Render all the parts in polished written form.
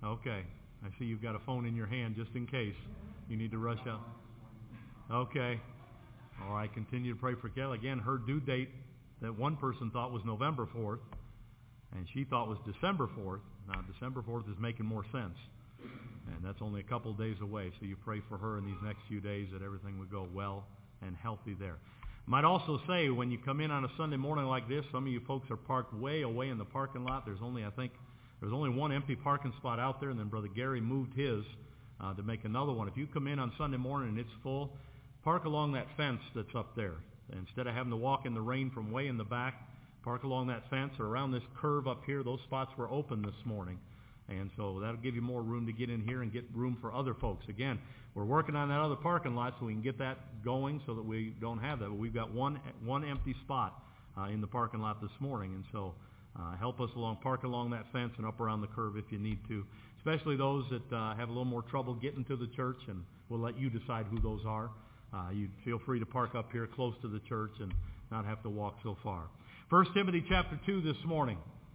Okay. I see you've got a phone in your hand just in case you need to rush out. Okay. All right. Continue to pray for Kelly. Again, her due date that one person thought was November 4th, and she thought was December 4th. Now, December 4th is making more sense. And that's only a couple days away. So you pray for her in these next few days that everything would go well and healthy there. Might also say, when you come in on a Sunday morning like this, some of you folks are parked way away in the parking lot. There's only one empty parking spot out there, and then Brother Gary moved his to make another one. If you come in on Sunday morning and it's full, park along that fence that's up there. Instead of having to walk in the rain from way in the back, park along that fence or around this curve up here. Those spots were open this morning. And so that'll give you more room to get in here and get room for other folks. Again, we're working on that other parking lot so we can get that going so that we don't have that. But we've got one empty spot in the parking lot this morning. And so help us park along that fence and up around the curve if you need to, especially those that have a little more trouble getting to the church, and we'll let you decide who those are. You feel free to park up here close to the church and not have to walk so far. 1 Timothy chapter 2 this morning.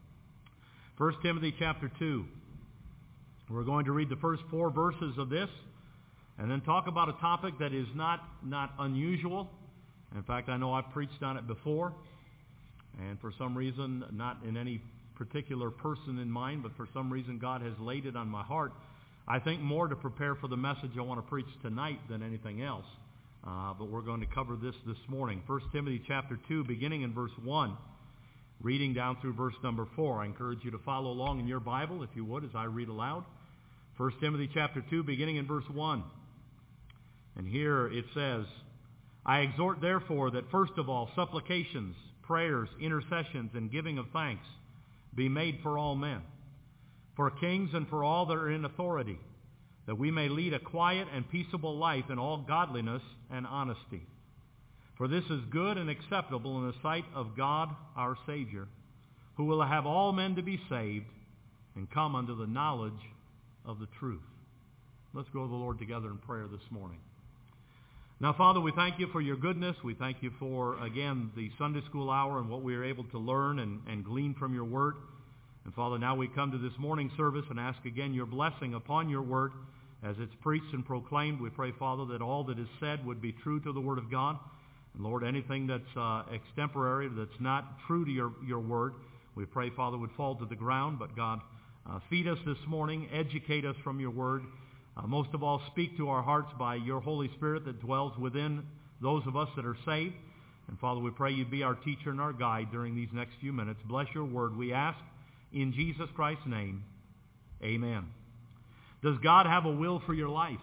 1 Timothy chapter 2. We're going to read the first 4 verses of this and then talk about a topic that is not unusual. In fact, I know I've preached on it before, and for some reason, not in any particular person in mind, but for some reason God has laid it on my heart. I think more to prepare for the message I want to preach tonight than anything else. But we're going to cover this morning. 1 Timothy chapter 2, beginning in verse 1, reading down through verse number 4. I encourage you to follow along in your Bible, if you would, as I read aloud. 1 Timothy chapter 2, beginning in verse 1. And here it says, I exhort therefore that first of all supplications, prayers, intercessions, and giving of thanks be made for all men, for kings and for all that are in authority, that we may lead a quiet and peaceable life in all godliness and honesty. For this is good and acceptable in the sight of God our Savior, who will have all men to be saved and come unto the knowledge of the truth. Let's go to the Lord together in prayer this morning. Now, Father, we thank you for your goodness. We thank you for, again, the Sunday school hour and what we are able to learn and glean from your word. And, Father, now we come to this morning service and ask again your blessing upon your word as it's preached and proclaimed. We pray, Father, that all that is said would be true to the word of God. And, Lord, anything that's extemporary, that's not true to your word, we pray, Father, would fall to the ground. But, God, feed us this morning, educate us from your word. Most of all, speak to our hearts by your Holy Spirit that dwells within those of us that are saved. And Father, we pray you be our teacher and our guide during these next few minutes. Bless your word, we ask, in Jesus Christ's name. Amen. Does God have a will for your life?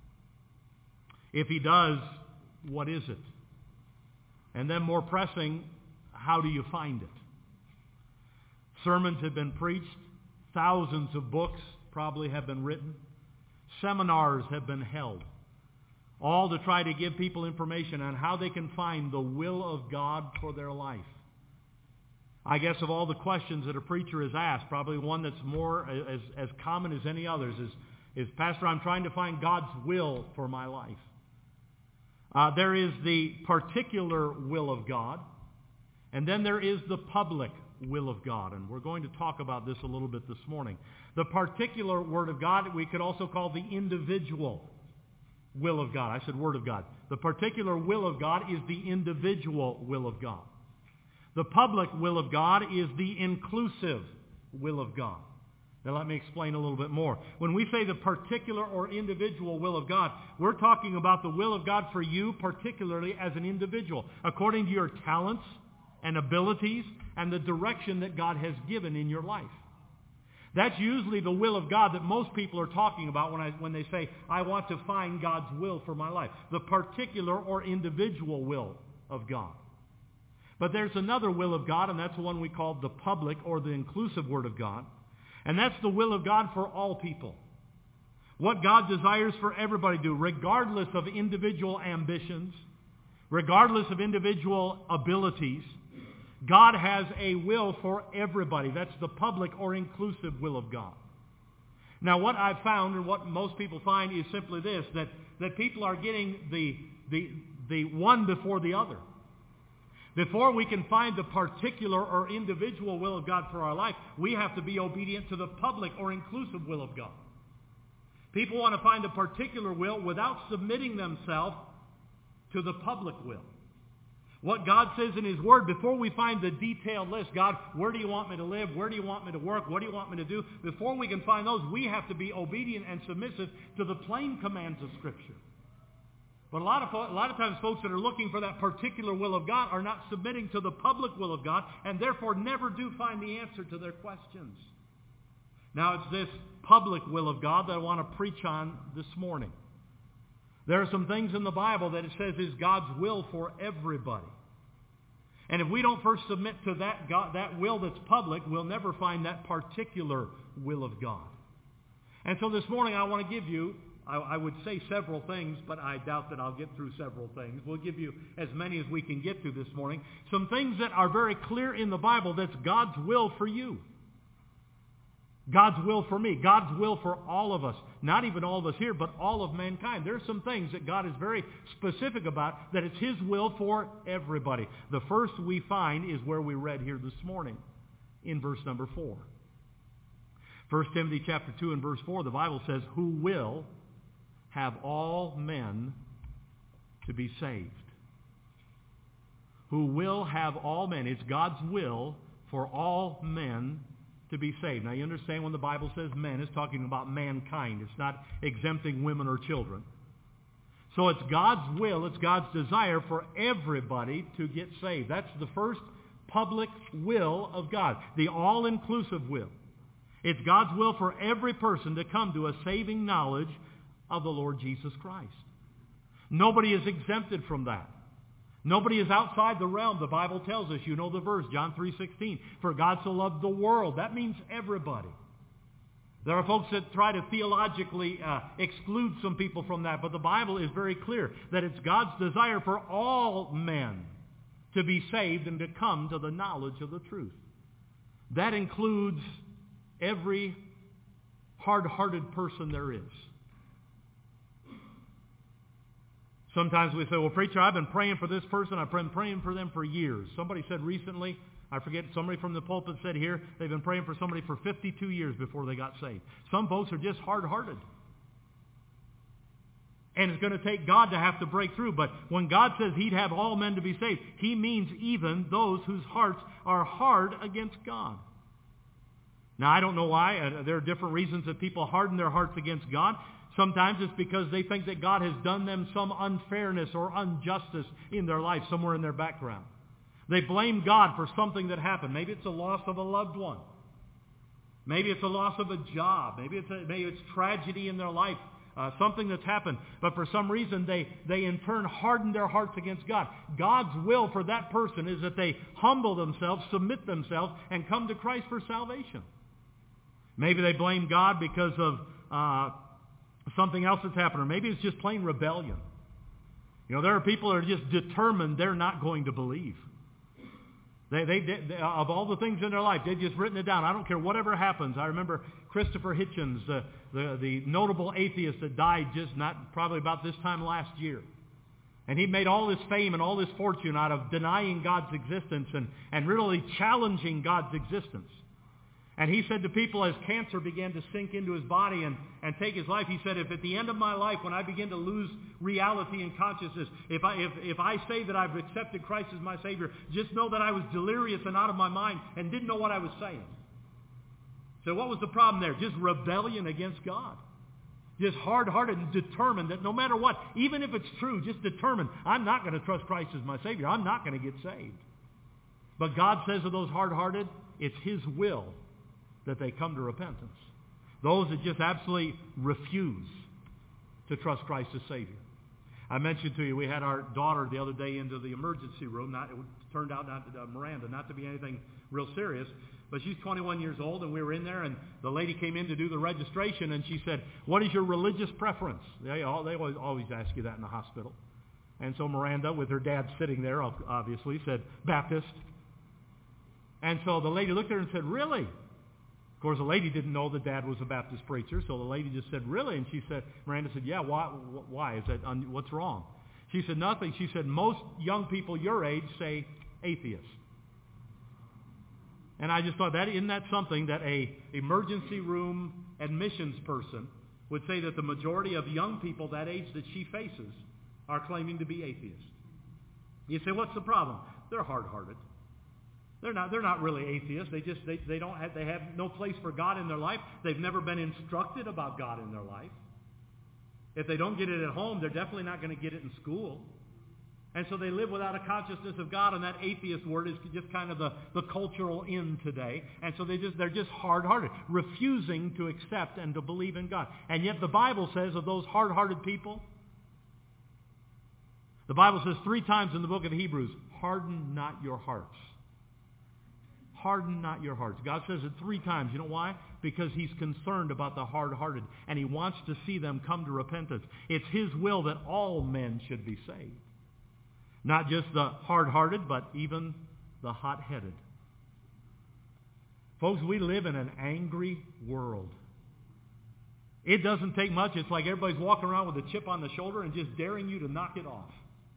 If he does, what is it? And then more pressing, how do you find it? Sermons have been preached. Thousands of books probably have been written. Seminars have been held, all to try to give people information on how they can find the will of God for their life. I guess of all the questions that a preacher is asked, probably one that's more as common as any others is, Pastor, I'm trying to find God's will for my life. There is the particular will of God, and then there is the public will of God. And we're going to talk about this a little bit this morning. The particular word of God, we could also call the individual will of God. I said word of God. The particular will of God is the individual will of God. The public will of God is the inclusive will of God. Now let me explain a little bit more. When we say the particular or individual will of God, we're talking about the will of God for you particularly as an individual, according to your talents and abilities and the direction that God has given in your life. That's usually the will of God that most people are talking about when they say, I want to find God's will for my life. The particular or individual will of God. But there's another will of God, and that's the one we call the public or the inclusive word of God. And that's the will of God for all people. What God desires for everybody to do, regardless of individual ambitions, regardless of individual abilities, God has a will for everybody. That's the public or inclusive will of God. Now what I've found and what most people find is simply this, that people are getting the one before the other. Before we can find the particular or individual will of God for our life, we have to be obedient to the public or inclusive will of God. People want to find a particular will without submitting themselves to the public will. What God says in His Word, before we find the detailed list, God, where do you want me to live? Where do you want me to work? What do you want me to do? Before we can find those, we have to be obedient and submissive to the plain commands of Scripture. But a lot of times folks that are looking for that particular will of God are not submitting to the public will of God, and therefore never do find the answer to their questions. Now it's this public will of God that I want to preach on this morning. There are some things in the Bible that it says is God's will for everybody. And if we don't first submit to that will that's public, we'll never find that particular will of God. And so this morning I want to give you, I would say several things, but I doubt that I'll get through several things. We'll give you as many as we can get to this morning. Some things that are very clear in the Bible that's God's will for you. God's will for me. God's will for all of us. Not even all of us here, but all of mankind. There are some things that God is very specific about, that it's His will for everybody. The first we find is where we read here this morning, in verse number 4. 1 Timothy chapter 2 and verse 4, the Bible says, who will have all men to be saved. Who will have all men. It's God's will for all men to be saved. Now you understand when the Bible says men, it's talking about mankind. It's not exempting women or children. So it's God's will, it's God's desire for everybody to get saved. That's the first public will of God, the all-inclusive will. It's God's will for every person to come to a saving knowledge of the Lord Jesus Christ. Nobody is exempted from that. Nobody is outside the realm. The Bible tells us, you know the verse, John 3:16, for God so loved the world. That means everybody. There are folks that try to theologically exclude some people from that, but the Bible is very clear that it's God's desire for all men to be saved and to come to the knowledge of the truth. That includes every hard-hearted person there is. Sometimes we say, well, preacher, I've been praying for this person. I've been praying for them for years. Somebody said recently, I forget, somebody from the pulpit said here, they've been praying for somebody for 52 years before they got saved. Some folks are just hard-hearted. And it's going to take God to have to break through. But when God says He'd have all men to be saved, He means even those whose hearts are hard against God. Now, I don't know why. There are different reasons that people harden their hearts against God. Sometimes it's because they think that God has done them some unfairness or injustice in their life, somewhere in their background. They blame God for something that happened. Maybe it's a loss of a loved one. Maybe it's a loss of a job. Maybe it's tragedy in their life, something that's happened. But for some reason, they in turn harden their hearts against God. God's will for that person is that they humble themselves, submit themselves, and come to Christ for salvation. Maybe they blame God because of something else that's happened, or maybe it's just plain rebellion. You know, there are people that are just determined they're not going to believe. They of all the things in their life, they've just written it down. I don't care whatever happens. I remember Christopher Hitchens, the notable atheist that died probably about this time last year. And he made all his fame and all his fortune out of denying God's existence and really challenging God's existence. And he said to people as cancer began to sink into his body and take his life, he said, if at the end of my life, when I begin to lose reality and consciousness, if I say that I've accepted Christ as my Savior, just know that I was delirious and out of my mind and didn't know what I was saying. So what was the problem there? Just rebellion against God. Just hard-hearted and determined that no matter what, even if it's true, just determined, I'm not going to trust Christ as my Savior. I'm not going to get saved. But God says of those hard-hearted, it's His will that they come to repentance. Those that just absolutely refuse to trust Christ as Savior. I mentioned to you, we had our daughter the other day into the emergency room. It turned out, Miranda, not to be anything real serious, but she's 21 years old, and we were in there, and the lady came in to do the registration, and she said, what is your religious preference? They always ask you that in the hospital. And so Miranda, with her dad sitting there, obviously, said, Baptist. And so the lady looked at her and said, really? Of course, the lady didn't know the dad was a Baptist preacher, so the lady just said, really? And Miranda said, yeah, why? Is that, what's wrong? She said, nothing. She said, most young people your age say atheist. And I just thought, isn't that something that a emergency room admissions person would say, that the majority of young people that age that she faces are claiming to be atheists. You say, what's the problem? They're hard-hearted. They're not really atheists. They have no place for God in their life. They've never been instructed about God in their life. If they don't get it at home, they're definitely not going to get it in school. And so they live without a consciousness of God, and that atheist word is just kind of the cultural in today. And so they're just hard-hearted, refusing to accept and to believe in God. And yet the Bible says of those hard-hearted people, the Bible says 3 times in the book of Hebrews, harden not your hearts. Harden not your hearts. God says it 3 times. You know why? Because He's concerned about the hard-hearted, and He wants to see them come to repentance. It's His will that all men should be saved. Not just the hard-hearted, but even the hot-headed. Folks, we live in an angry world. It doesn't take much. It's like everybody's walking around with a chip on the shoulder and just daring you to knock it off.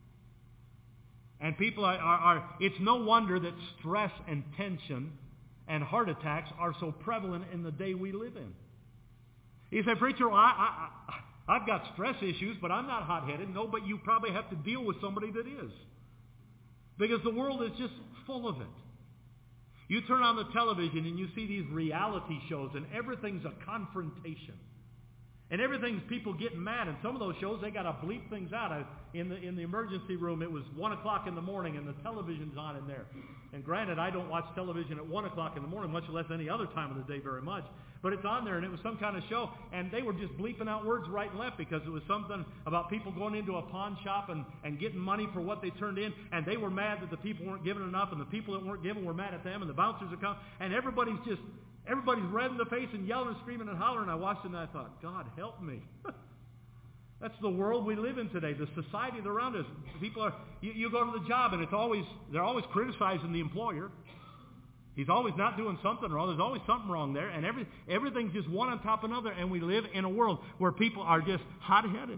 And people it's no wonder that stress and tension and heart attacks are so prevalent in the day we live in. You say, preacher, well, I've got stress issues, but I'm not hot-headed. No, but you probably have to deal with somebody that is. Because the world is just full of it. You turn on the television and you see these reality shows, and everything's a confrontation. And everything's people getting mad. And some of those shows, they got to bleep things out. In the emergency room, it was 1 o'clock in the morning, and the television's on in there. And granted, I don't watch television at 1 o'clock in the morning, much less any other time of the day very much. But it's on there, and it was some kind of show. And they were just bleeping out words right and left, because it was something about people going into a pawn shop and getting money for what they turned in. And they were mad that the people weren't giving enough, and the people that weren't giving were mad at them, and the bouncers are coming. And everybody's red in the face and yelling and screaming and hollering. I watched it and I thought, God help me. That's the world we live in today, the society around us. People are, you go to the job and they're always criticizing the employer. He's always not doing something wrong. There's always something wrong there. And everything's just one on top of another. And we live in a world where people are just hot-headed.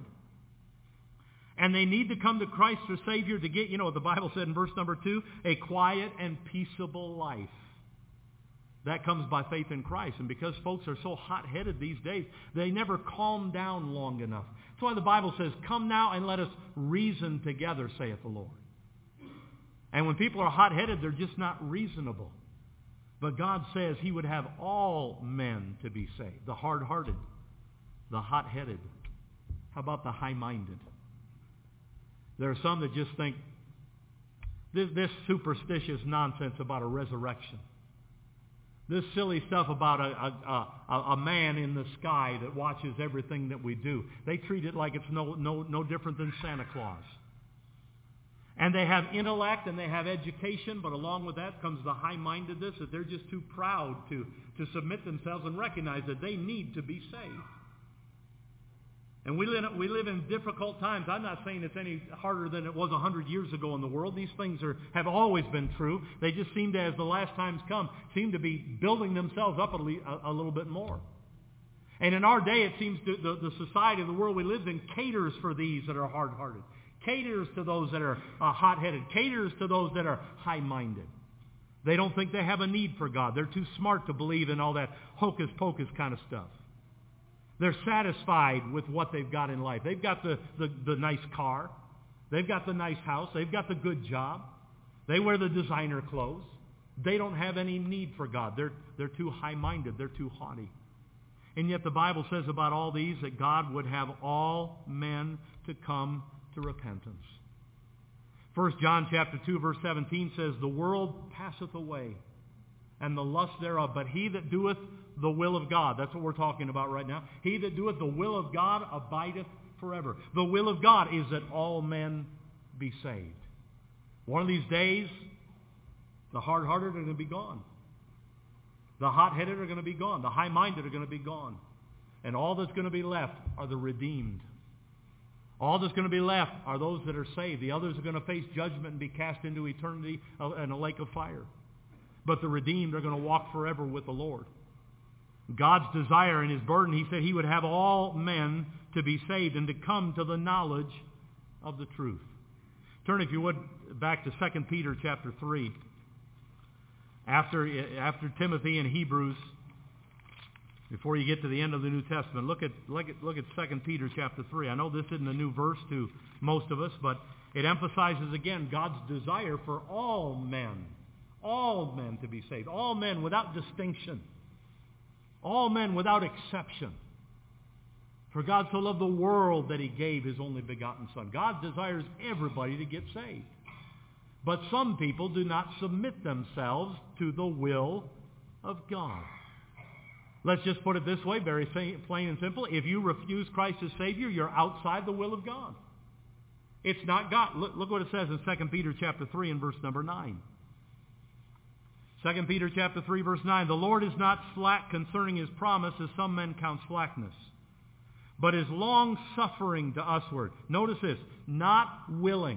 And they need to come to Christ their Savior to get, what the Bible said in verse number 2, a quiet and peaceable life. That comes by faith in Christ. And because folks are so hot-headed these days, they never calm down long enough. That's why the Bible says, come now and let us reason together, saith the Lord. And when people are hot-headed, they're just not reasonable. But God says He would have all men to be saved. The hard-hearted, the hot-headed. How about the high-minded? There are some that just think this superstitious nonsense about a resurrection. This silly stuff about a man in the sky that watches everything that we do. They treat it like it's no different than Santa Claus. And they have intellect and they have education, but along with that comes the high-mindedness that they're just too proud to submit themselves and recognize that they need to be saved. And we live in difficult times. I'm not saying it's any harder than it was 100 years ago in the world. These things have always been true. They just seem to, as the last times come, seem to be building themselves up a little bit more. And in our day, it seems the society of the world we live in caters for these that are hard-hearted, caters to those that are hot-headed, caters to those that are high-minded. They don't think they have a need for God. They're too smart to believe in all that hocus-pocus kind of stuff. They're satisfied with what they've got in life. They've got the nice car. They've got the nice house. They've got the good job. They wear the designer clothes. They don't have any need for God. They're too high-minded. They're too haughty. And yet the Bible says about all these that God would have all men to come to repentance. 1 John chapter 2, verse 17 says, the world passeth away, and the lust thereof, but he that doeth the will of God. That's what we're talking about right now. He that doeth the will of God abideth forever. The will of God is that all men be saved. One of these days, the hard-hearted are going to be gone. The hot-headed are going to be gone. The high-minded are going to be gone. And all that's going to be left are the redeemed. All that's going to be left are those that are saved. The others are going to face judgment and be cast into eternity in a lake of fire. But the redeemed are going to walk forever with the Lord. God's desire and His burden, He said He would have all men to be saved and to come to the knowledge of the truth. Turn, if you would, back to 2 Peter chapter 3. After Timothy and Hebrews, before you get to the end of the New Testament, look at 2 Peter chapter 3. I know this isn't a new verse to most of us, but it emphasizes again God's desire for all men to be saved, all men without distinction, all men without exception. For God so loved the world that he gave his only begotten Son. God desires everybody to get saved. But some people do not submit themselves to the will of God. Let's just put it this way, very plain and simple. If you refuse Christ as Savior, you're outside the will of God. It's not God. Look what it says in 2 Peter chapter 3 and verse number 9. 2 Peter chapter 3 verse 9. The Lord is not slack concerning his promise, as some men count slackness, but is long-suffering to usward. Notice this, not willing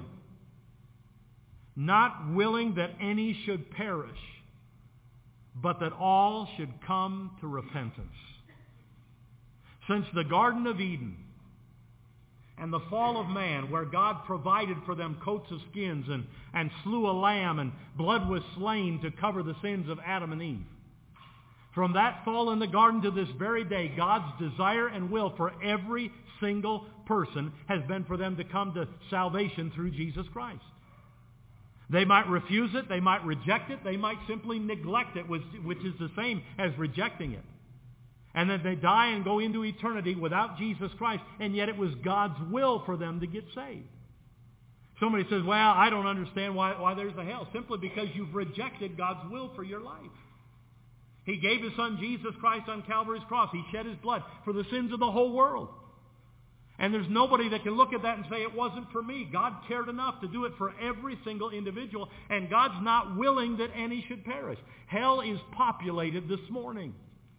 that any should perish, but that all should come to repentance. Since the Garden of Eden and the fall of man, where God provided for them coats of skins and slew a lamb, and blood was slain to cover the sins of Adam and Eve, from that fall in the garden to this very day, God's desire and will for every single person has been for them to come to salvation through Jesus Christ. They might refuse it, they might reject it, they might simply neglect it, which is the same as rejecting it. And then they die and go into eternity without Jesus Christ, and yet it was God's will for them to get saved. Somebody says, well, I don't understand why there's a hell. Simply because you've rejected God's will for your life. He gave his Son Jesus Christ on Calvary's cross. He shed his blood for the sins of the whole world. And there's nobody that can look at that and say, it wasn't for me. God cared enough to do it for every single individual, and God's not willing that any should perish. Hell is populated this morning.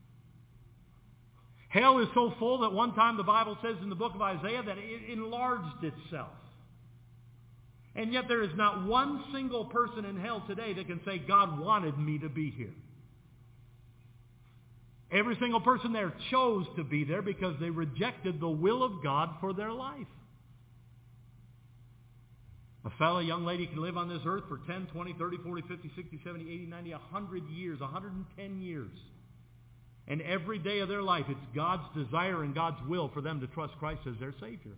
Hell is so full that one time the Bible says in the book of Isaiah that it enlarged itself. And yet there is not one single person in hell today that can say, God wanted me to be here. Every single person there chose to be there because they rejected the will of God for their life. A young lady can live on this earth for 10, 20, 30, 40, 50, 60, 70, 80, 90, 100 years, 110 years. And every day of their life, it's God's desire and God's will for them to trust Christ as their Savior.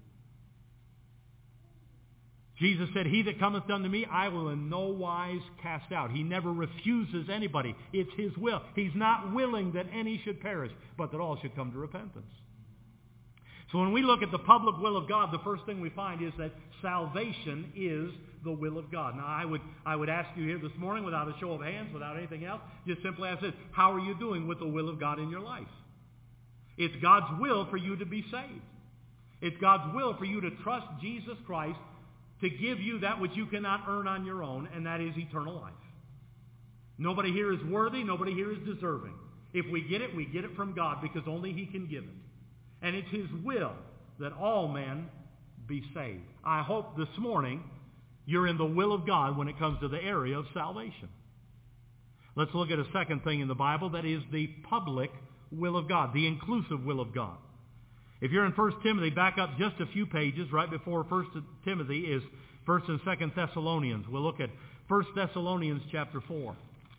Jesus said, he that cometh unto me, I will in no wise cast out. He never refuses anybody. It's his will. He's not willing that any should perish, but that all should come to repentance. So when we look at the public will of God, the first thing we find is that salvation is the will of God. Now, I would ask you here this morning, without a show of hands, without anything else, just simply ask this: how are you doing with the will of God in your life? It's God's will for you to be saved. It's God's will for you to trust Jesus Christ to give you that which you cannot earn on your own, and that is eternal life. Nobody here is worthy. Nobody here is deserving. If we get it from God, because only he can give it. And it's his will that all men be saved. I hope this morning you're in the will of God when it comes to the area of salvation. Let's look at a second thing in the Bible, that is the public will of God, the inclusive will of God. If you're in 1 Timothy, back up just a few pages. Right before 1 Timothy is 1 and 2 Thessalonians. We'll look at 1 Thessalonians chapter 4.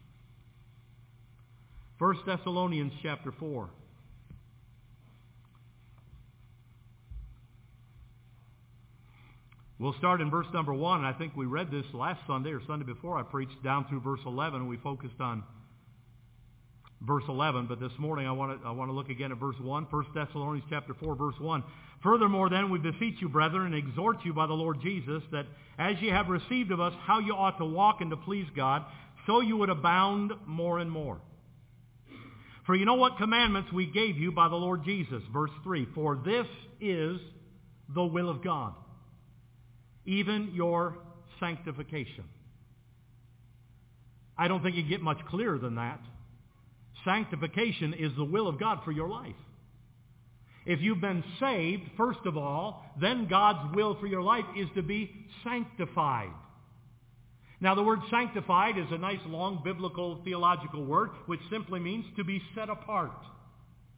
1 Thessalonians chapter 4. We'll start in verse number 1. I think we read this last Sunday or Sunday before I preached down through verse 11. We focused on verse 11, but this morning I want to look again at verse 1. 1 Thessalonians chapter 4, verse 1. Furthermore then, we beseech you, brethren, and exhort you by the Lord Jesus, that as ye have received of us how you ought to walk and to please God, so you would abound more and more. For you know what commandments we gave you by the Lord Jesus. Verse 3. For this is the will of God, even your sanctification. I don't think you get much clearer than that. Sanctification is the will of God for your life. If you've been saved, first of all, then God's will for your life is to be sanctified. Now, the word sanctified is a nice, long, biblical, theological word, which simply means to be set apart.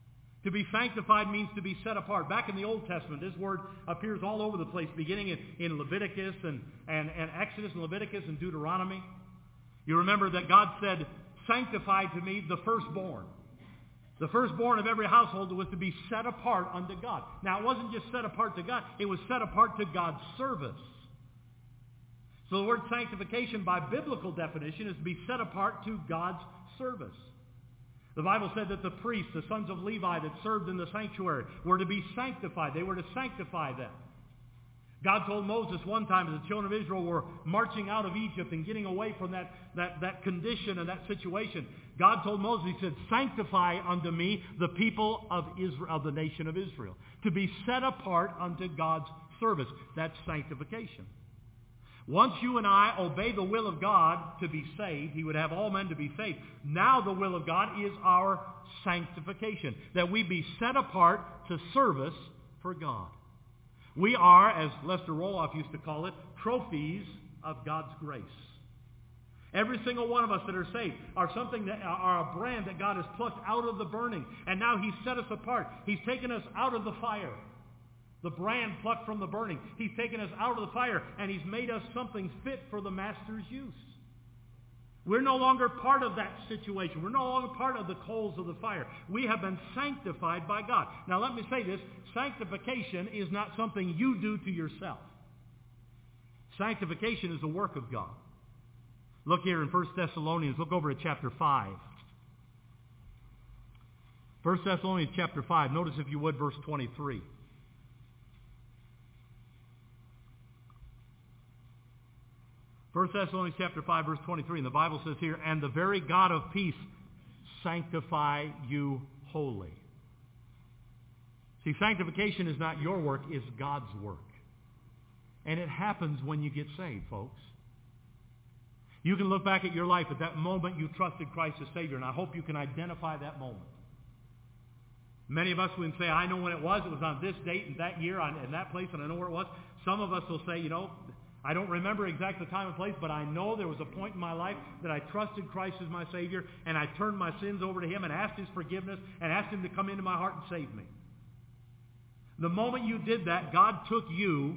To be sanctified means to be set apart. Back in the Old Testament, this word appears all over the place, beginning in Leviticus and Exodus and Leviticus and Deuteronomy. You remember that God said, sanctify to me the firstborn. The firstborn of every household was to be set apart unto God. Now, it wasn't just set apart to God. It was set apart to God's service. So the word sanctification, by biblical definition, is to be set apart to God's service. The Bible said that the priests, the sons of Levi that served in the sanctuary, were to be sanctified. They were to sanctify them. God told Moses one time as the children of Israel were marching out of Egypt and getting away from that condition and that situation, God told Moses, he said, sanctify unto me the people of Israel, of the nation of Israel. To be set apart unto God's service. That's sanctification. Once you and I obey the will of God to be saved, he would have all men to be saved. Now the will of God is our sanctification, that we be set apart to service for God. We are, as Lester Roloff used to call it, trophies of God's grace. Every single one of us that are saved are something that are a brand that God has plucked out of the burning, and now he's set us apart. He's taken us out of the fire. The brand plucked from the burning. He's taken us out of the fire, and he's made us something fit for the master's use. We're no longer part of that situation. We're no longer part of the coals of the fire. We have been sanctified by God. Now let me say this. Sanctification is not something you do to yourself. Sanctification is a work of God. Look here in 1 Thessalonians. Look over at chapter 5. 1 Thessalonians chapter 5. Notice, if you would, verse 23. 1 Thessalonians chapter 5, verse 23, and the Bible says here, and the very God of peace sanctify you wholly. See, sanctification is not your work, it's God's work. And it happens when you get saved, folks. You can look back at your life at that moment you trusted Christ as Savior, and I hope you can identify that moment. Many of us will say, I know when it was on this date and that year in that place, and I know where it was. Some of us will say, I don't remember exact the time and place, but I know there was a point in my life that I trusted Christ as my Savior, and I turned my sins over to him and asked his forgiveness and asked him to come into my heart and save me. The moment you did that, God took you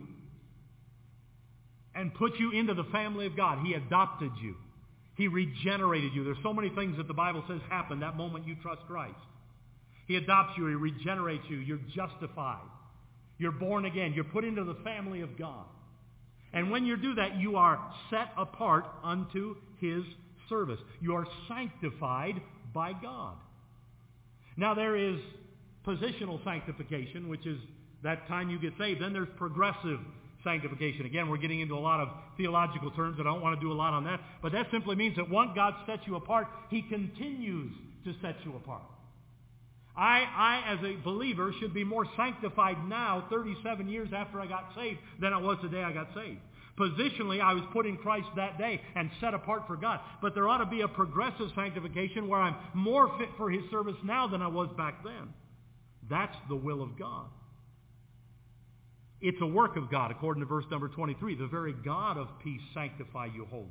and put you into the family of God. He adopted you. He regenerated you. There's so many things that the Bible says happen that moment you trust Christ. He adopts you. He regenerates you. You're justified. You're born again. You're put into the family of God. And when you do that, you are set apart unto his service. You are sanctified by God. Now there is positional sanctification, which is that time you get saved. Then there's progressive sanctification. Again, we're getting into a lot of theological terms, and I don't want to do a lot on that. But that simply means that once God sets you apart, he continues to set you apart. I, as a believer, should be more sanctified now, 37 years after I got saved, than I was the day I got saved. Positionally, I was put in Christ that day and set apart for God. But there ought to be a progressive sanctification where I'm more fit for his service now than I was back then. That's the will of God. It's a work of God, according to verse number 23. The very God of peace sanctify you wholly.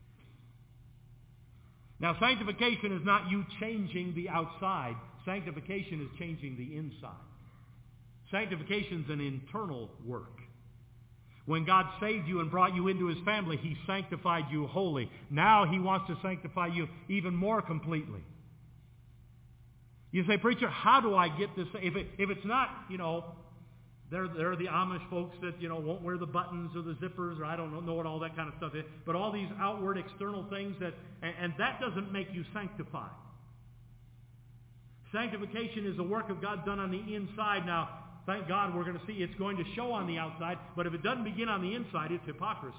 Now, sanctification is not you changing the outside. Sanctification is changing the inside. Sanctification is an internal work. When God saved you and brought you into his family, he sanctified you wholly. Now he wants to sanctify you even more completely. You say, preacher, how do I get this? If it's not, there are the Amish folks that, won't wear the buttons or the zippers, or I don't know what all that kind of stuff is. But all these outward external things and that doesn't make you sanctified. Sanctification is a work of God done on the inside. Now, thank God we're going to see it's going to show on the outside, but if it doesn't begin on the inside, it's hypocrisy.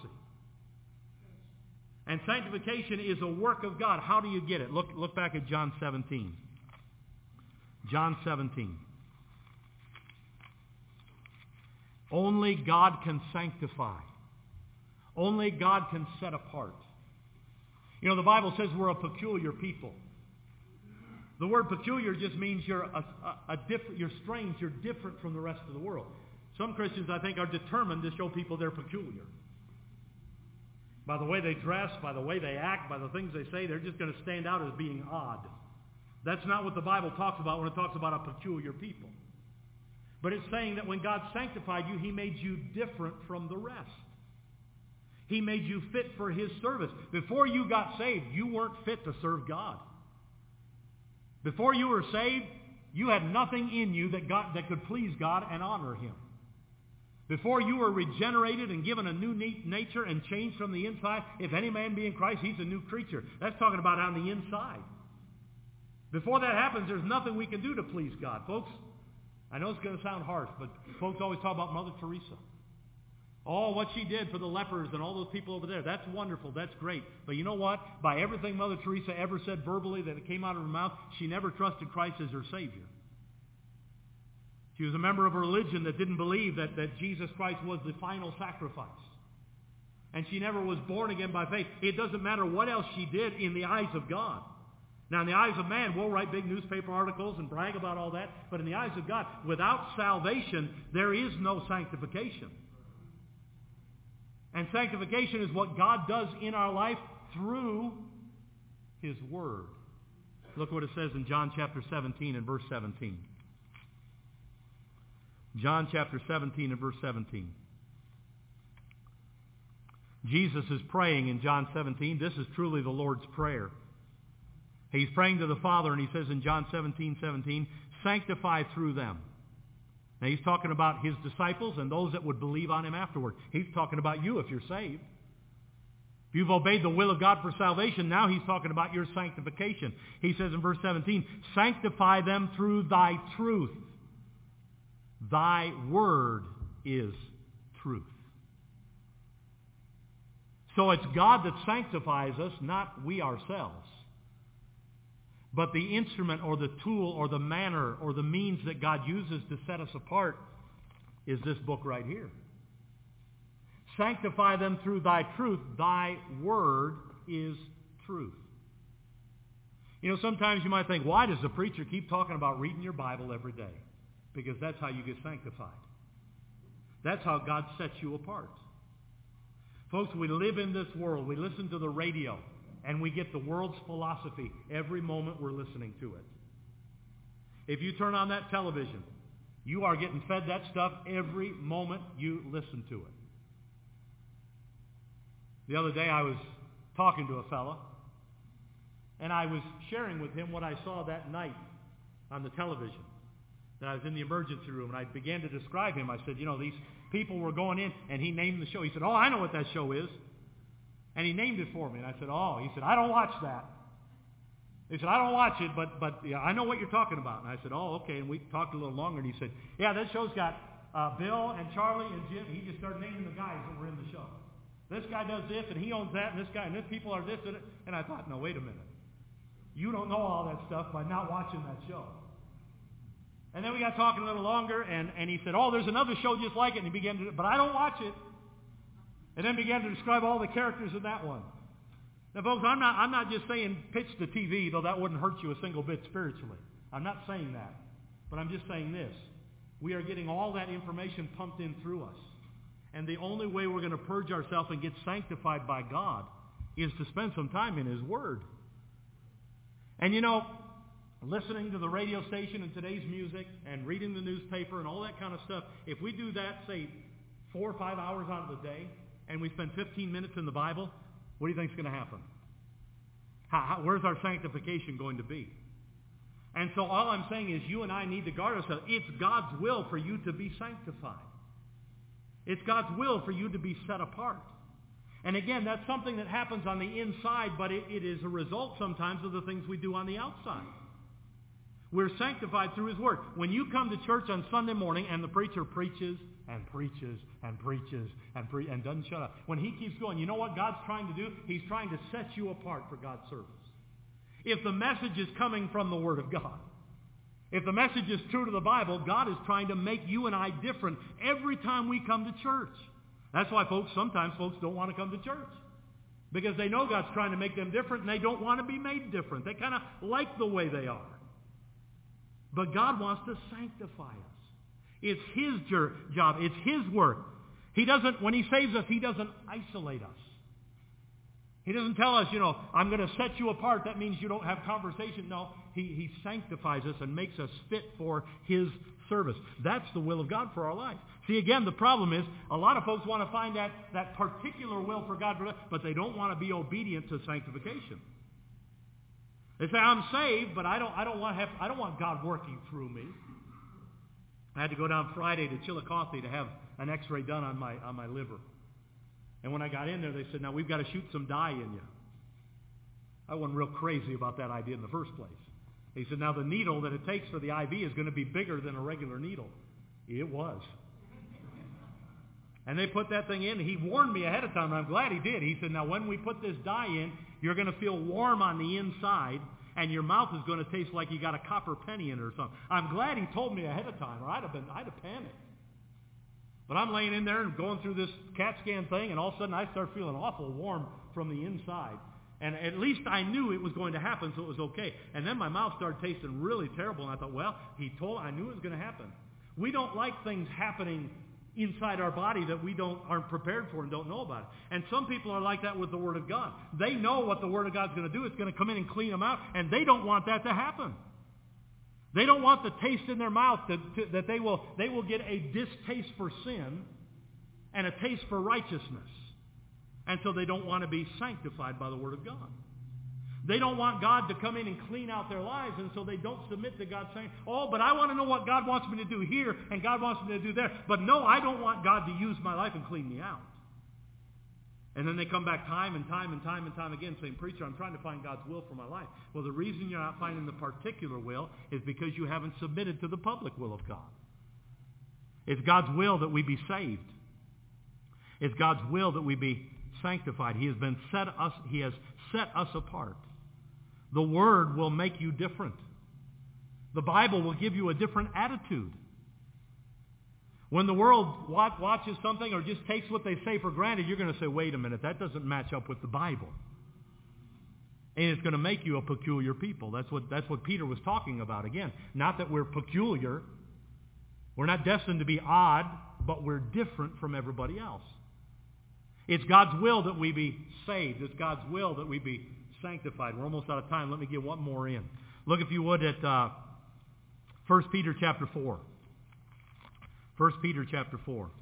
And sanctification is a work of God. How do you get it? Look back at John 17. John 17. Only God can sanctify. Only God can set apart. The Bible says we're a peculiar people. The word peculiar just means you're you're strange, you're different from the rest of the world. Some Christians, I think, are determined to show people they're peculiar. By the way they dress, by the way they act, by the things they say, they're just going to stand out as being odd. That's not what the Bible talks about when it talks about a peculiar people. But it's saying that when God sanctified you, He made you different from the rest. He made you fit for His service. Before you got saved, you weren't fit to serve God. Before you were saved, you had nothing in you that could please God and honor Him. Before you were regenerated and given a new nature and changed from the inside, if any man be in Christ, he's a new creature. That's talking about on the inside. Before that happens, there's nothing we can do to please God. Folks, I know it's going to sound harsh, but folks always talk about Mother Teresa. Oh, what she did for the lepers and all those people over there. That's wonderful. That's great. But you know what? By everything Mother Teresa ever said verbally that it came out of her mouth, she never trusted Christ as her Savior. She was a member of a religion that didn't believe that Jesus Christ was the final sacrifice. And she never was born again by faith. It doesn't matter what else she did in the eyes of God. Now, in the eyes of man, we'll write big newspaper articles and brag about all that. But in the eyes of God, without salvation, there is no sanctification. And sanctification is what God does in our life through His Word. Look what it says in John chapter 17 and verse 17. John chapter 17 and verse 17. Jesus is praying in John 17. This is truly the Lord's Prayer. He's praying to the Father, and He says in John 17:17, sanctify through them. Now He's talking about His disciples and those that would believe on Him afterward. He's talking about you if you're saved. If you've obeyed the will of God for salvation, now He's talking about your sanctification. He says in verse 17, sanctify them through Thy truth. Thy word is truth. So it's God that sanctifies us, not we ourselves. But the instrument or the tool or the manner or the means that God uses to set us apart is this book right here. Sanctify them through Thy truth. Thy word is truth. You know, sometimes you might think, why does the preacher keep talking about reading your Bible every day? Because that's how you get sanctified. That's how God sets you apart. Folks, we live in this world. We listen to the radio, and we get the world's philosophy every moment we're listening to it. If you turn on that television, you are getting fed that stuff every moment you listen to it. The other day I was talking to a fella, and I was sharing with him what I saw that night on the television. And I was in the emergency room, and I began to describe him. I said, you know, these people were going in, and he named the show. He said, oh, I know what that show is. And he named it for me. And I said, oh. He said, I don't watch that. He said, I don't watch it, but yeah, I know what you're talking about. And I said, oh, okay. And we talked a little longer, and he said, yeah, that show's got Bill and Charlie and Jim. He just started naming the guys that were in the show. This guy does this, and he owns that, and this guy, and this people are this, and it. And I thought, no, wait a minute. You don't know all that stuff by not watching that show. And then we got talking a little longer, and he said, oh, there's another show just like it. And he began to, but I don't watch it. And then began to describe all the characters in that one. Now, folks, I'm not just saying pitch the TV, though that wouldn't hurt you a single bit spiritually. I'm not saying that. But I'm just saying this. We are getting all that information pumped in through us. And the only way we're going to purge ourselves and get sanctified by God is to spend some time in His Word. And you know, listening to the radio station and today's music and reading the newspaper and all that kind of stuff, if we do that, say, 4 or 5 hours out of the day, and we spend 15 minutes in the Bible, what do you think is going to happen? Where's our sanctification going to be? And so all I'm saying is you and I need to guard ourselves. It's God's will for you to be sanctified. It's God's will for you to be set apart. And again, that's something that happens on the inside, but it is a result sometimes of the things we do on the outside. We're sanctified through His Word. When you come to church on Sunday morning and the preacher preaches and preaches and preaches and doesn't shut up, when he keeps going, you know what God's trying to do? He's trying to set you apart for God's service. If the message is coming from the Word of God, if the message is true to the Bible, God is trying to make you and I different every time we come to church. That's why sometimes folks don't want to come to church. Because they know God's trying to make them different, and they don't want to be made different. They kind of like the way they are. But God wants to sanctify us. It's His job. It's His work. When He saves us, He doesn't isolate us. He doesn't tell us, I'm going to set you apart. That means you don't have conversation. No, He sanctifies us and makes us fit for His service. That's the will of God for our life. See, again, the problem is a lot of folks want to find that particular will for God, but they don't want to be obedient to sanctification. They say, I'm saved, but I don't want God working through me. I had to go down Friday to Chillicothe to have an X-ray done on my liver. And when I got in there, they said, now we've got to shoot some dye in you. I wasn't real crazy about that idea in the first place. He said, now the needle that it takes for the IV is going to be bigger than a regular needle. It was. And they put that thing in. He warned me ahead of time, and I'm glad he did. He said, now when we put this dye in, you're going to feel warm on the inside, and your mouth is going to taste like you got a copper penny in it or something. I'm glad he told me ahead of time, or I'd have panicked. But I'm laying in there and going through this CAT scan thing, and all of a sudden I start feeling awful warm from the inside. And at least I knew it was going to happen, so it was okay. And then my mouth started tasting really terrible, and I thought, well, I knew it was going to happen. We don't like things happening inside our body that we aren't prepared for and don't know about it. And some people are like that with the Word of God. They know what the Word of God's going to do. It's going to come in and clean them out, and they don't want that to happen. They don't want the taste in their mouth that they will get a distaste for sin and a taste for righteousness. And so they don't want to be sanctified by the Word of God. They don't want God to come in and clean out their lives, and so they don't submit to God saying, but I want to know what God wants me to do here, and God wants me to do there. But no, I don't want God to use my life and clean me out. And then they come back time and time again saying, preacher, I'm trying to find God's will for my life. Well, the reason you're not finding the particular will is because you haven't submitted to the public will of God. It's God's will that we be saved. It's God's will that we be sanctified. He has set us apart. The Word will make you different. The Bible will give you a different attitude. When the world watches something or just takes what they say for granted, you're going to say, wait a minute, that doesn't match up with the Bible. And it's going to make you a peculiar people. That's what Peter was talking about. Again, not that we're peculiar. We're not destined to be odd, but we're different from everybody else. It's God's will that we be saved. It's God's will that we be sanctified. We're almost out of time. Let me get one more in. Look, if you would, at 1 Peter chapter 4. 1 Peter chapter 4.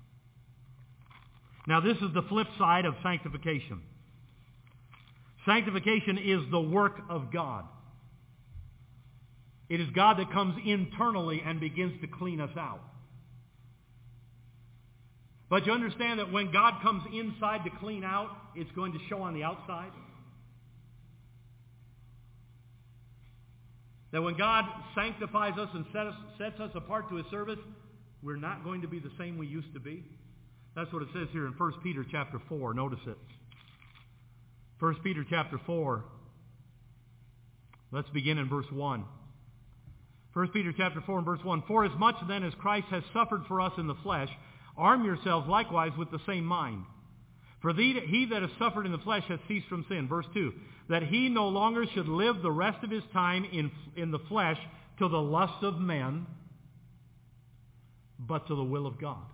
Now this is the flip side of sanctification. Sanctification is the work of God. It is God that comes internally and begins to clean us out. But you understand that when God comes inside to clean out, it's going to show on the outside. That when God sanctifies us and sets us apart to His service, we're not going to be the same we used to be. That's what it says here in 1 Peter chapter 4. Notice it. 1 Peter chapter 4. Let's begin in verse 1. 1 Peter chapter 4 and verse 1. For as much then as Christ has suffered for us in the flesh, arm yourselves likewise with the same mind. For he that has suffered in the flesh has ceased from sin. Verse 2. That he no longer should live the rest of his time in the flesh to the lust of men, but to the will of God.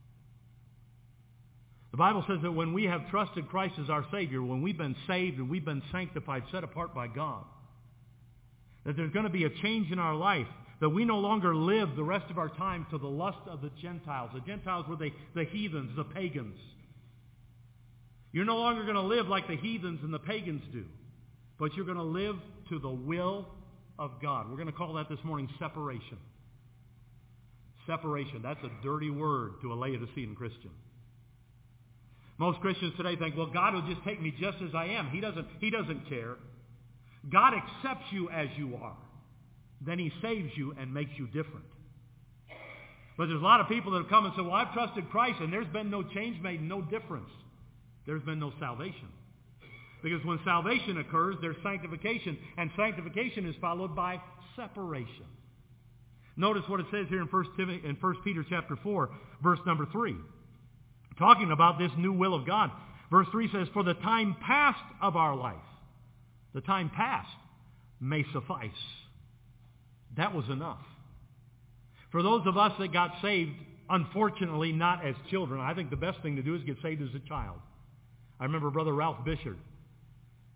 The Bible says that when we have trusted Christ as our Savior, when we've been saved and we've been sanctified, set apart by God, that there's going to be a change in our life, that we no longer live the rest of our time to the lust of the Gentiles. The Gentiles were the heathens, the pagans. You're no longer going to live like the heathens and the pagans do, but you're going to live to the will of God. We're going to call that this morning separation. Separation. That's a dirty word to a Laodicean Christian. Most Christians today think, well, God will just take me just as I am. He doesn't care. God accepts you as you are. Then He saves you and makes you different. But there's a lot of people that have come and said, well, I've trusted Christ and there's been no change made, no difference. There's been no salvation. Because when salvation occurs, there's sanctification, and sanctification is followed by separation. Notice what it says here in 1 Peter chapter 4, verse number 3. Talking about this new will of God. Verse 3 says, for the time past of our life, the time past may suffice. That was enough. For those of us that got saved, unfortunately not as children, I think the best thing to do is get saved as a child. I remember Brother Ralph Bishard.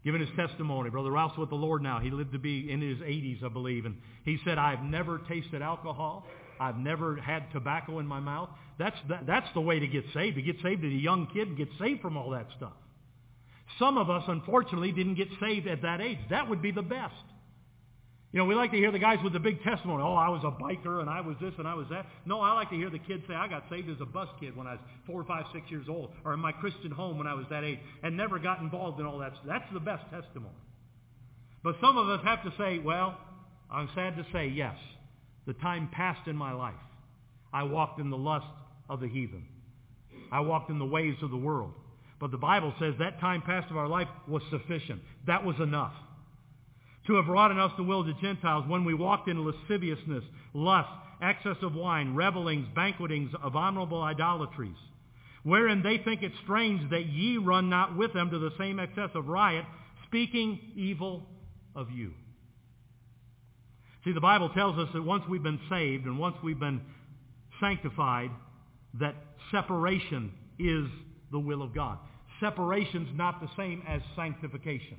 giving his testimony. Brother Ralph's with the Lord now. He lived to be in his 80s, I believe. And he said, I've never tasted alcohol. I've never had tobacco in my mouth. That's the way to get saved. To get saved as a young kid and get saved from all that stuff. Some of us, unfortunately, didn't get saved at that age. That would be the best. You know, we like to hear the guys with the big testimony. Oh, I was a biker and I was this and I was that. No, I like to hear the kids say, I got saved as a bus kid when I was 4, 5, 6 years old, or in my Christian home when I was that age, and never got involved in all that. That's the best testimony. But some of us have to say, well, I'm sad to say, yes, the time passed in my life. I walked in the lust of the heathen. I walked in the ways of the world. But the Bible says that time past of our life was sufficient. That was enough. To have wrought in us the will of the Gentiles when we walked in lasciviousness, lust, excess of wine, revelings, banquetings, abominable idolatries, wherein they think it strange that ye run not with them to the same excess of riot, speaking evil of you. See, the Bible tells us that once we've been saved and once we've been sanctified, that separation is the will of God. Separation's not the same as sanctification.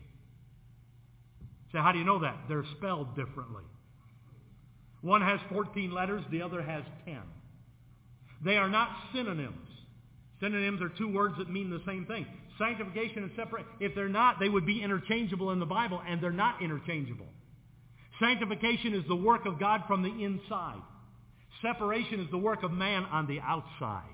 So how do you know that? They're spelled differently. One has 14 letters, the other has 10. They are not synonyms. Synonyms are two words that mean the same thing. Sanctification and separation, if they're not, they would be interchangeable in the Bible, and they're not interchangeable. Sanctification is the work of God from the inside. Separation is the work of man on the outside.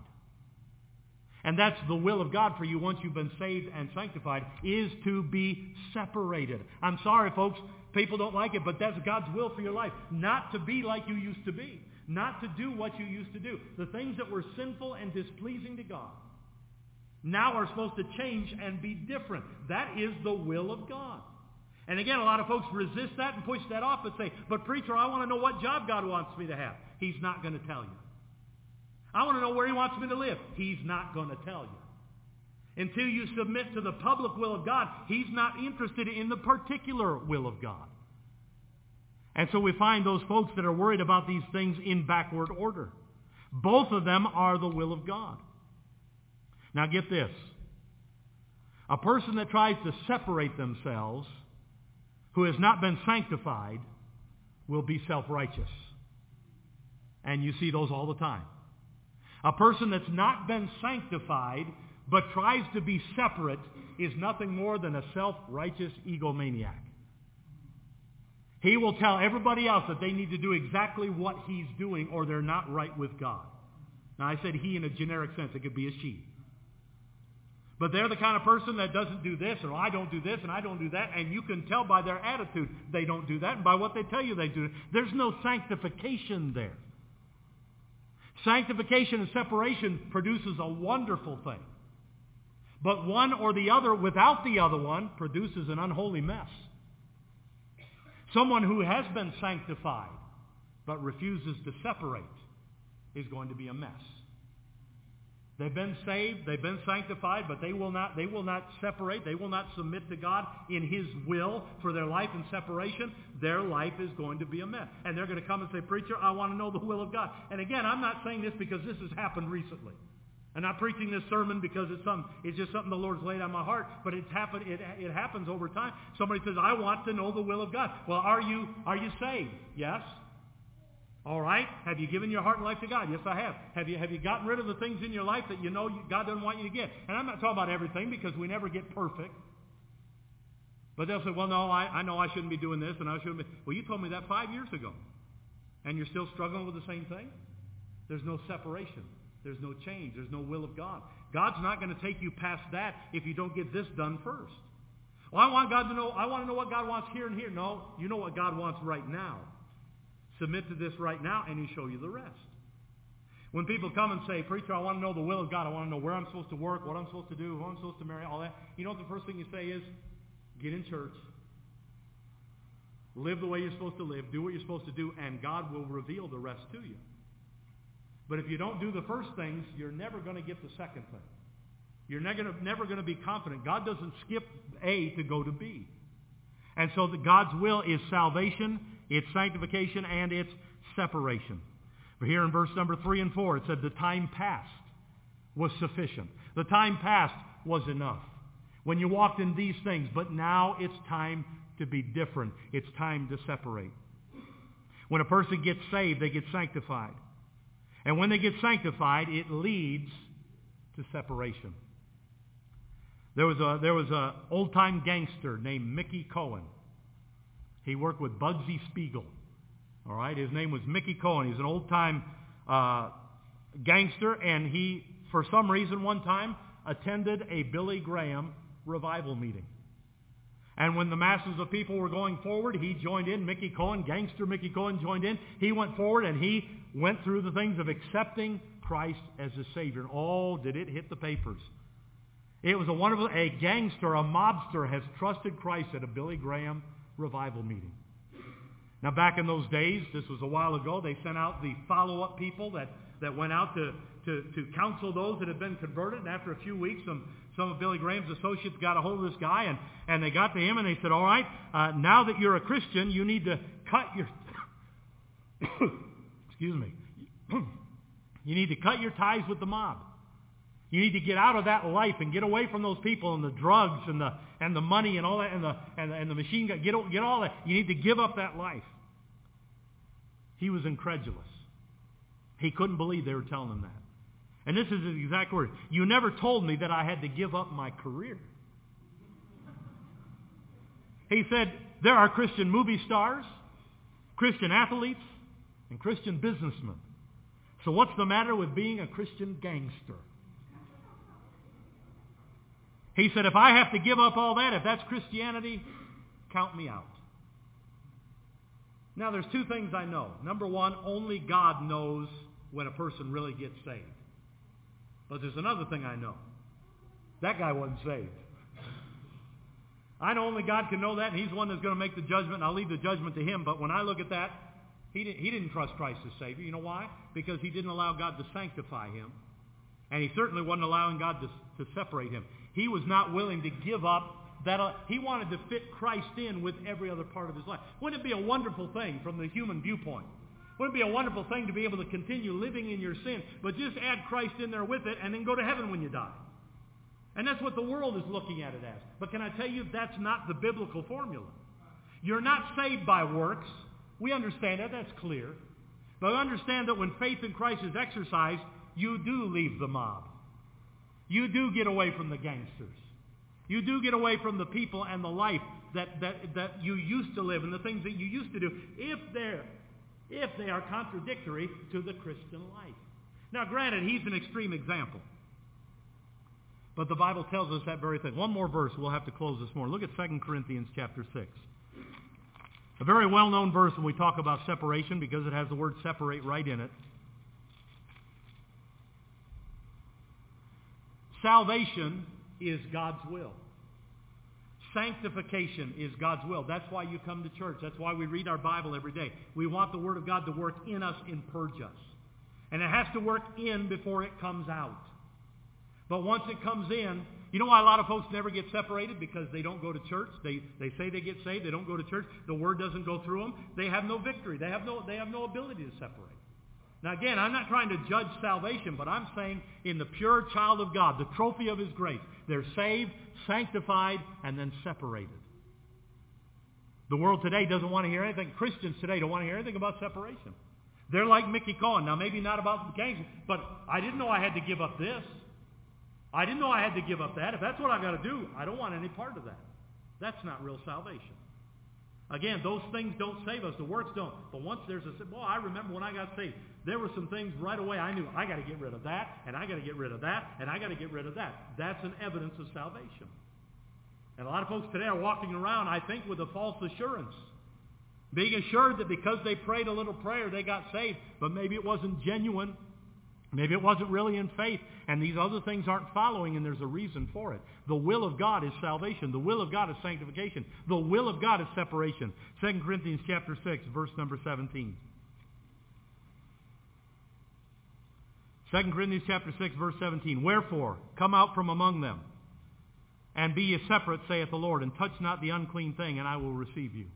And that's the will of God for you once you've been saved and sanctified, is to be separated. I'm sorry, folks, people don't like it, but that's God's will for your life. Not to be like you used to be. Not to do what you used to do. The things that were sinful and displeasing to God now are supposed to change and be different. That is the will of God. And again, a lot of folks resist that and push that off and say, but preacher, I want to know what job God wants me to have. He's not going to tell you. I want to know where he wants me to live. He's not going to tell you. Until you submit to the public will of God, he's not interested in the particular will of God. And so we find those folks that are worried about these things in backward order. Both of them are the will of God. Now get this. A person that tries to separate themselves, who has not been sanctified, will be self-righteous. And you see those all the time. A person that's not been sanctified but tries to be separate is nothing more than a self-righteous egomaniac. He will tell everybody else that they need to do exactly what he's doing or they're not right with God. Now I said he in a generic sense. It could be a she. But they're the kind of person that doesn't do this, or I don't do this, and I don't do that, and you can tell by their attitude they don't do that, and by what they tell you they do. There's no sanctification there. Sanctification and separation produces a wonderful thing. But one or the other without the other one produces an unholy mess. Someone who has been sanctified but refuses to separate is going to be a mess. They've been saved, they've been sanctified, but they will not separate, they will not submit to God in his will for their life in separation. Their life is going to be a mess. And they're going to come and say, preacher, I want to know the will of God. And again, I'm not saying this because this has happened recently. I'm not preaching this sermon because it's just something the Lord's laid on my heart, but it happens over time. Somebody says, I want to know the will of God. Well, are you saved? Yes. All right. Have you given your heart and life to God? Yes, I have. Have you gotten rid of the things in your life that you know God doesn't want you to get? And I'm not talking about everything because we never get perfect. But they'll say, well, no, I know I shouldn't be doing this and I shouldn't be. Well, you told me that 5 years ago. And you're still struggling with the same thing? There's no separation. There's no change. There's no will of God. God's not going to take you past that if you don't get this done first. Well, I want to know what God wants here and here. No, you know what God wants right now. Submit to this right now, and he'll show you the rest. When people come and say, preacher, I want to know the will of God. I want to know where I'm supposed to work, what I'm supposed to do, who I'm supposed to marry, all that. You know what the first thing you say is, get in church. Live the way you're supposed to live. Do what you're supposed to do, and God will reveal the rest to you. But if you don't do the first things, you're never going to get the second thing. You're never going to be confident. God doesn't skip A to go to B. And so God's will is salvation, it's sanctification, and it's separation. But here in verse number 3 and 4, it said the time past was sufficient. The time past was enough. when you walked in these things, but now it's time to be different. It's time to separate. When a person gets saved, they get sanctified. And when they get sanctified, it leads to separation. There was a old-time gangster named Mickey Cohen. He worked with Bugsy Siegel. All right, his name was Mickey Cohen. He's an old-time gangster, and he, for some reason, one time attended a Billy Graham revival meeting. And when the masses of people were going forward, he joined in. Mickey Cohen, gangster Mickey Cohen, joined in. He went forward, and he went through the things of accepting Christ as his Savior. And oh, did it hit the papers. It was a gangster, a mobster has trusted Christ at a Billy Graham revival meeting. Now, back in those days, this was a while ago, they sent out the follow-up people that went out to counsel those that had been converted. And after a few weeks, some of Billy Graham's associates got a hold of this guy, and they got to him and they said, all right, now that you're a Christian, you need to cut your excuse me. You need to cut your ties with the mob. You need to get out of that life and get away from those people and the drugs and the money and all that and the machine gun. Get all that. You need to give up that life. He was incredulous. He couldn't believe they were telling him that. And this is his exact word. You never told me that I had to give up my career. He said, there are Christian movie stars, Christian athletes, and Christian businessmen. So what's the matter with being a Christian gangster? He said, if I have to give up all that, if that's Christianity, count me out. Now, there's two things I know. Number one, only God knows when a person really gets saved. But there's another thing I know. That guy wasn't saved. I know only God can know that, and he's the one that's going to make the judgment, and I'll leave the judgment to him. But when I look at that, he didn't trust Christ as Savior. You know why? Because he didn't allow God to sanctify him. And he certainly wasn't allowing God to separate him. He was not willing to give up that. He wanted to fit Christ in with every other part of his life. Wouldn't it be a wonderful thing from the human viewpoint? Wouldn't it be a wonderful thing to be able to continue living in your sin, but just add Christ in there with it and then go to heaven when you die? And that's what the world is looking at it as. But can I tell you, that's not the biblical formula. You're not saved by works. We understand that. That's clear. But understand that when faith in Christ is exercised, you do leave the mob. You do get away from the gangsters. You do get away from the people and the life that you used to live and the things that you used to do if they are contradictory to the Christian life. Now, granted, he's an extreme example. But the Bible tells us that very thing. One more verse, we'll have to close this morning. Look at 2 Corinthians chapter 6. A very well-known verse when we talk about separation because it has the word separate right in it. Salvation is God's will. Sanctification is God's will. That's why you come to church. That's why we read our Bible every day. We want the Word of God to work in us and purge us. And it has to work in before it comes out. But once it comes in, you know why a lot of folks never get separated? Because they don't go to church. They say they get saved. They don't go to church. The Word doesn't go through them. They have no victory. They have no ability to separate. Now again, I'm not trying to judge salvation, but I'm saying in the pure child of God, the trophy of His grace, they're saved, sanctified, and then separated. The world today doesn't want to hear anything. Christians today don't want to hear anything about separation. They're like Mickey Cohen. Now maybe not about the gangs, but I didn't know I had to give up this. I didn't know I had to give up that. If that's what I've got to do, I don't want any part of that. That's not real salvation. Again, those things don't save us. The works don't. But once there's I remember when I got saved, there were some things right away I knew I got to get rid of that, and I got to get rid of that, and I got to get rid of that. That's an evidence of salvation. And a lot of folks today are walking around, I think, with a false assurance. Being assured that because they prayed a little prayer, they got saved. But maybe it wasn't genuine. Maybe it wasn't really in faith, and these other things aren't following, and there's a reason for it. The will of God is salvation. The will of God is sanctification. The will of God is separation. 2 Corinthians chapter 6, verse number 17. 2 Corinthians chapter 6, verse 17. Wherefore, come out from among them, and be ye separate, saith the Lord, and touch not the unclean thing, and I will receive you.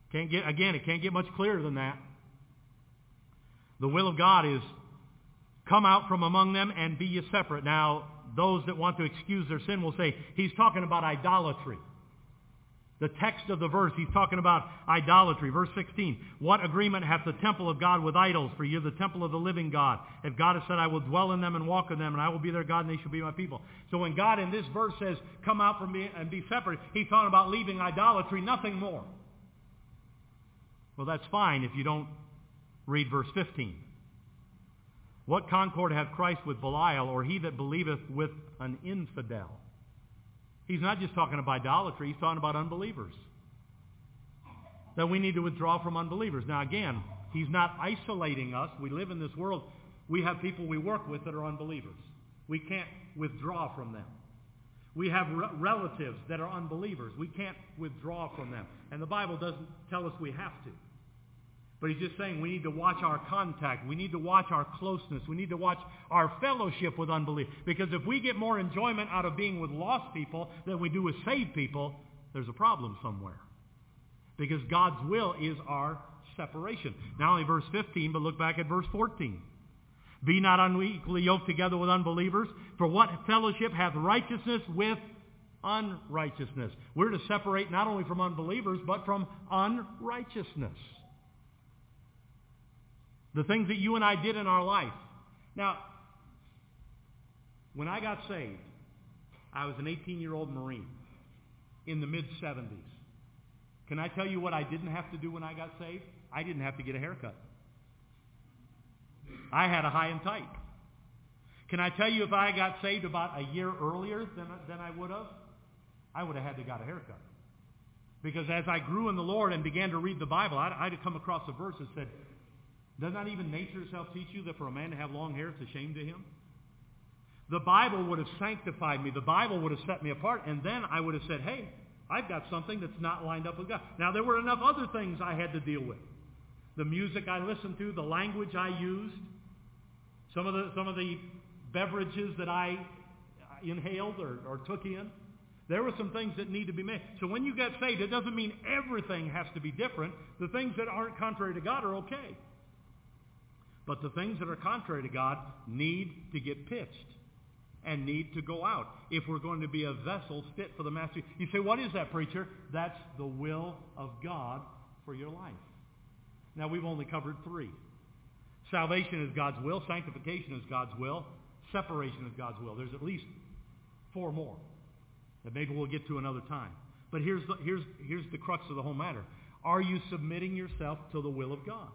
It can't get much clearer than that. The will of God is Come out from among them and be ye separate. Now, those that want to excuse their sin will say, he's talking about idolatry. The text of the verse, he's talking about idolatry. Verse 16, what agreement hath the temple of God with idols? For ye are the temple of the living God. If God has said, I will dwell in them and walk in them, and I will be their God, and they shall be my people. So when God in this verse says, come out from me and be separate, he's talking about leaving idolatry, nothing more. Well, that's fine if you don't read verse 15. What concord hath Christ with Belial, or he that believeth with an infidel? He's not just talking about idolatry, he's talking about unbelievers. That we need to withdraw from unbelievers. Now again, he's not isolating us. We live in this world. We have people we work with that are unbelievers. We can't withdraw from them. We have relatives that are unbelievers. We can't withdraw from them. And the Bible doesn't tell us we have to. But he's just saying we need to watch our contact. We need to watch our closeness. We need to watch our fellowship with unbelievers. Because if we get more enjoyment out of being with lost people than we do with saved people, there's a problem somewhere. Because God's will is our separation. Not only verse 15, but look back at verse 14. Be not unequally yoked together with unbelievers, for what fellowship hath righteousness with unrighteousness? We're to separate not only from unbelievers, but from unrighteousness. The things that you and I did in our life. Now, when I got saved, I was an 18-year-old Marine in the mid-70s. Can I tell you what I didn't have to do when I got saved? I didn't have to get a haircut. I had a high and tight. Can I tell you if I got saved about a year earlier than I would have had to got a haircut. Because as I grew in the Lord and began to read the Bible, I'd come across a verse that said, does not even nature itself teach you that for a man to have long hair, it's a shame to him? The Bible would have sanctified me. The Bible would have set me apart. And then I would have said, hey, I've got something that's not lined up with God. Now, there were enough other things I had to deal with. The music I listened to, the language I used, some of the beverages that I inhaled or took in. There were some things that need to be made. So when you get saved, it doesn't mean everything has to be different. The things that aren't contrary to God are okay. But the things that are contrary to God need to get pitched and need to go out if we're going to be a vessel fit for the master. You say, what is that, preacher? That's the will of God for your life. Now, we've only covered 3. Salvation is God's will. Sanctification is God's will. Separation is God's will. There's at least 4 more that maybe we'll get to another time. But here's the crux of the whole matter. Are you submitting yourself to the will of God?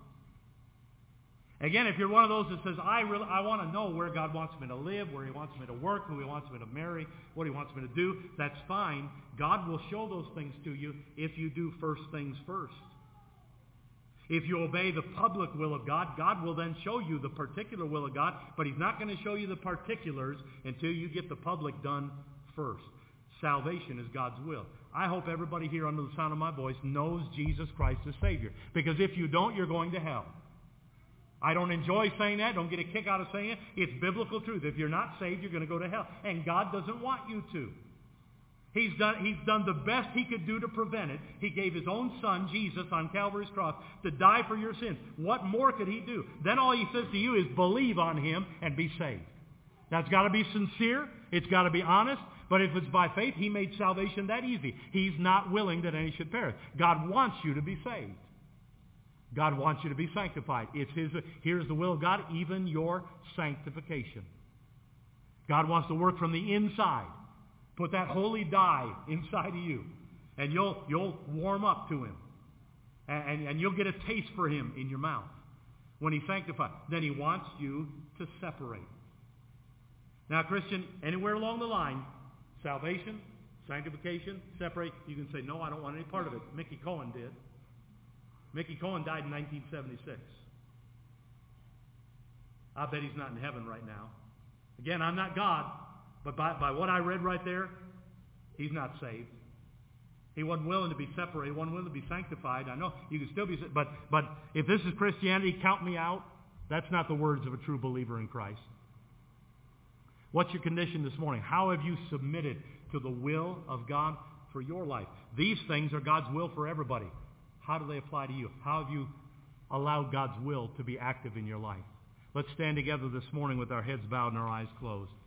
Again, if you're one of those that says, I want to know where God wants me to live, where he wants me to work, who he wants me to marry, what he wants me to do, that's fine. God will show those things to you if you do first things first. If you obey the public will of God, God will then show you the particular will of God, but he's not going to show you the particulars until you get the public done first. Salvation is God's will. I hope everybody here under the sound of my voice knows Jesus Christ as Savior. Because if you don't, you're going to hell. I don't enjoy saying that. Don't get a kick out of saying it. It's biblical truth. If you're not saved, you're going to go to hell. And God doesn't want you to. He's done the best he could do to prevent it. He gave his own son, Jesus, on Calvary's cross to die for your sins. What more could he do? Then all he says to you is believe on him and be saved. That's got to be sincere. It's got to be honest. But if it's by faith, he made salvation that easy. He's not willing that any should perish. God wants you to be saved. God wants you to be sanctified. Here's the will of God, even your sanctification. God wants to work from the inside. Put that holy dye inside of you. And you'll warm up to him. And you'll get a taste for him in your mouth when he sanctifies. Then he wants you to separate. Now, Christian, anywhere along the line, salvation, sanctification, separate, you can say, no, I don't want any part of it. Mickey Cohen did. Mickey Cohen died in 1976. I bet he's not in heaven right now. Again, I'm not God, but by what I read right there, he's not saved. He wasn't willing to be separated. He wasn't willing to be sanctified. I know you can still be, but if this is Christianity, count me out. That's not the words of a true believer in Christ. What's your condition this morning? How have you submitted to the will of God for your life? These things are God's will for everybody. How do they apply to you? How have you allowed God's will to be active in your life? Let's stand together this morning with our heads bowed and our eyes closed.